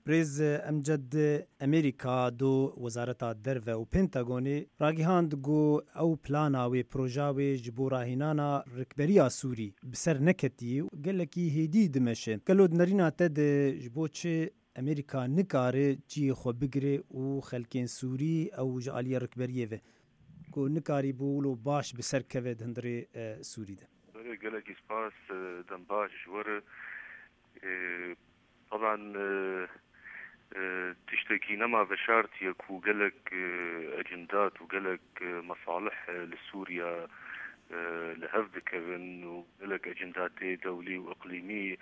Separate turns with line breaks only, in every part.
رز امجد امریکا دو وزارت درو و پنتاگونی راگیهاند گو او پلانا و پروژا و جبوراهینانا رکبریا سوری بسر نکتی گلکی هیدی دمشه گلود نرینا تد جبوچه امریکا نکاره جی خو بگره و خلکین سوری او جالی رکبریه و کو نکاری بولو باش بسر کوید هندری سوری ده
گلکی سپاس دم باش ور طبعا تشتكي نما بشارت يكو قلق اجندات وقلق مصالح لسوريا لهفد كفن وقلق اجندات دولي واقليمي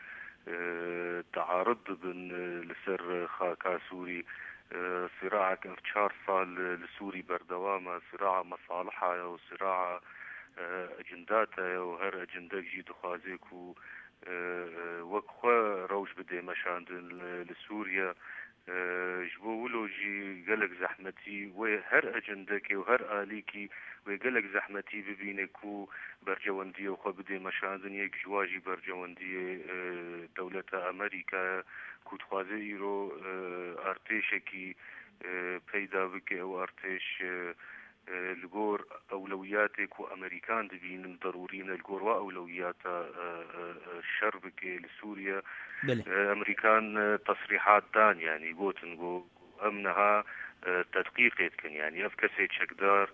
تعارض بين لسر خاكا سوري صراع كان في 4 صال لسوري بردوامة صراع مصالحها وصراع اجنداتها وهر اجندات جي دخازيكو وكخوا روش بدي مشاندن لسوريا جبولو جي قلق زحمتي وهر اجندكي وهر آليكي وقلق زحمتي ببينكو برجواندية وخوا بدي مشاندن يك جواجي برجواندية دولة امريكا كوت خوازيرو ارتيشكي پیدا بكي او ارتيش الجور أولوياتك وأمريكان دبين ضرورين الجور وأولويات الشربك لسوريا أمريكان تصريحات دان يعني قوتن أمنها تدقيقات كان يعني أفكسيت شكدار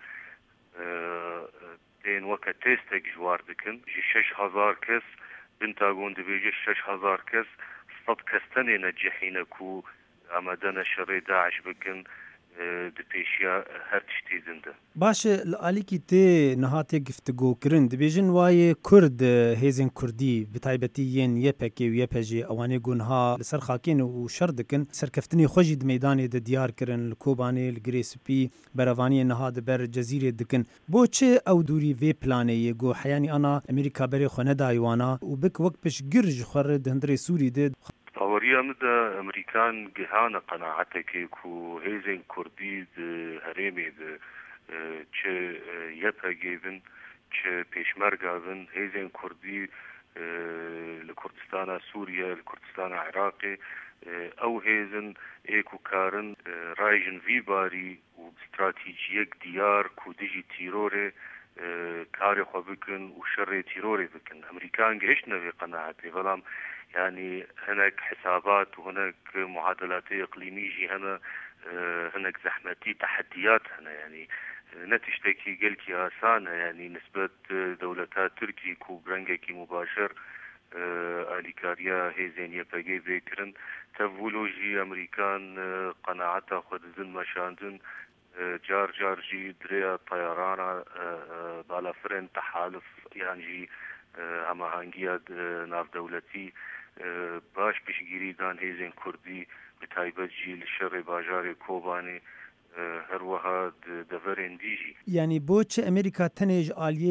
تين وقت تيستك جوار دكن 6,000 كس بنتاغون دبيجي 6,000 كس صد كستني نجحينكو أمدنا شري داعش بكن دپیشیا هر تشتی زنده
باشه لالیکی تی نهاتی گفتگو کرن دبیجن وای کرد هیزن کردی بتایبتی ین یپکی و یپجی اوانی گونها لسر خاکین و شردکن سرکفتنی خوشی د میدان د دیار کرن لکوبانی لگریسپی بروانی نهاد بر جزیره دکن بو چه او دوری وی پلانه گو حیانی انا امریکا بری خونه دایوانا و بک وقت پش گرج خورد هندری سوری ده
طوريا مدى امريكان جهانا قناعتك كو هيزن كردي هريمي چه يبا جيبن چه پیشمرگا بن هيزن كردي لكردستان سوريا لكردستان عراقي او هيزن ايكو كارن رايجن في باري واستراتيجيك ديار كو ديجي تيروري كاري خو بكن وشر تيروري بكن امريكان جهشنا في قناعتي فلام يعني هناك حسابات وهناك معادلات إقليمية هناك زحمتي تحديات هنا يعني نتشتكي قلتي آسانة يعني نسبة دولتها تركي كو برنجكي مباشر آليكاريا هيزين يباقي بيكرن تفولوجي أمريكان قناعتها خود زن مشاندن جار جي دريا طيرانا بالافرين تحالف يعني جي اما هنگيا ناف دولتي باش بشگیری دان هیزن کردی بتایبت جی لشر باجار کوبانی هر وها دفرین دیجی
یعنی بوچ امریکا تنیج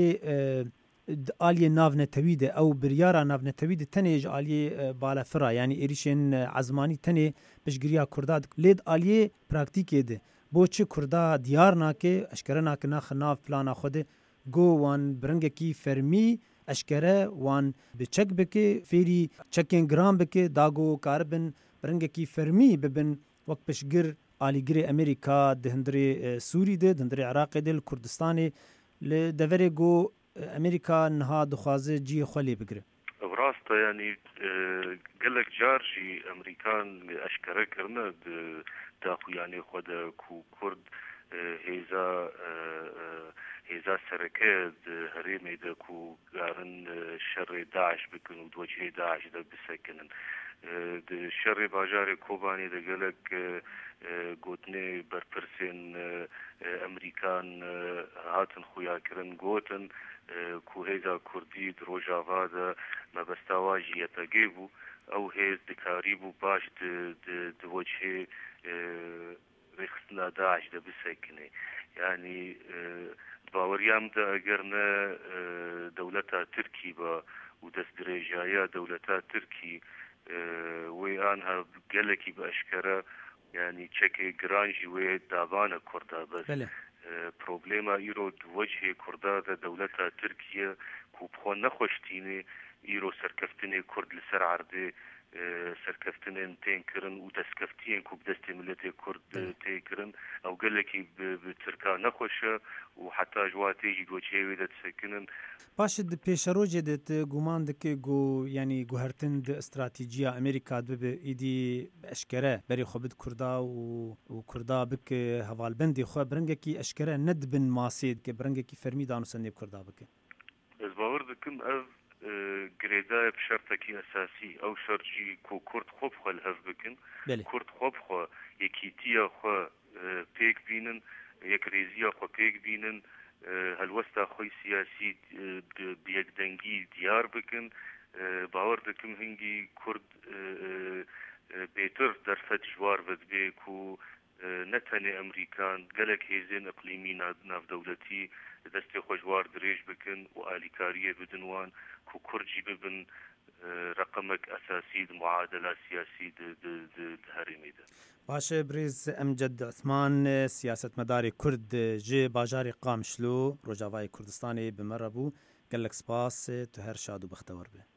آلیه ناو نتویده او بریارا ناو نتویده تنیج آلیه بالا فرا یعنی ایریشن عزمانی تنی بشگیریا کرداد لید آلیه پراکتیکه ده بوچ کردا دیار ناکه اشکره ناکه ناخ ناو پلانا خوده گو وان برنگه کی فرمی اشکره وان بچک بکه فیری چکین گرام بکه داگو کاربن برنگه کی فرمی ببن وقت پشگر آلیگر امریکا دهندری سوری ده دهندری عراق ده لکردستان لدوره گو امریکا نها دخوازه جی خلی بگره
براستا يعني قالك جارجي امريكان اشكره كرنا داخو يعني خود كو كرد هيزا سركات هريمي داكو قارن شر داعش بكن ودوجه داعش دا بسكنن شر باجاري كوباني دا قالك قوتني برپرسين امريكان هاتن خويا كرن قوتن كو هيزا كردي دروجافا دا ما بستواجي يتاقيبو او هيز دكاريبو باش دوجه رخصنا داعش دا بسكنه يعني باوريام دا اگرنا دولتا تركي با ودست دريجايا دولتا تركي وانها قالكي باشكرا يعني تشكي جرانجي ودابانا كردا بس بروبليما ايرو وجه كردا دا دولتا تركيا كو بخون نخوشتيني ايرو سركفتني كرد لسر عرضي سرکفتن تین کرن و دستکفتین کو بدست ملت کرد تین کرن او گلکی بترکا نخوشه و حتی جواتی جدو چهوی دت سکنن
باشد پیشروج دت گمان دکه گو یعنی گوهرتن د استراتیجیا امریکا به ایدی اشکره بری خوبت کردا و کردا بک حوالبندی خو برنگه کی اشکره ند بن ماسید که برنگه کی فرمی دانو سنیب کردا بک
از باور دکم او گریدای بشرطکی اساسی او شرجی کو کرد خوب خو الهف بکن کرد خوب خو یکیتیا خو پیک بینن یک ریزیا خو پیک بینن هلوستا خوی سیاسی بیک دنگی دیار بکن باور دکم هنگی کرد بیتر در فتجوار بدبی کو نتنی امریکان گلک هیزین اقلیمی ناف دولتی دستی خوشوار دریج بکن و آلیکاریه بدنوان کو کرجی ببن رقمك أساسي معادلة سياسي هرمي ده
باشه بريز أمجد عثمان سياسة مداري كرد جي باجاري قامشلو رجاوای كردستاني بمربو قال لك سپاس تو هر شاد و بختور به